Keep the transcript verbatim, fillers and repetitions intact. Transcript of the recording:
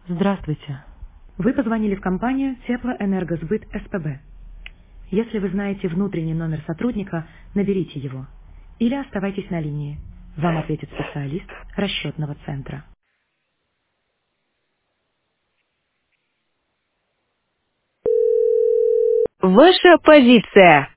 Здравствуйте. Вы позвонили в компанию Теплоэнергосбыт СПБ. Если вы знаете внутренний номер сотрудника, наберите его. Или оставайтесь на линии. Вам ответит специалист расчетного центра. Ваша позиция.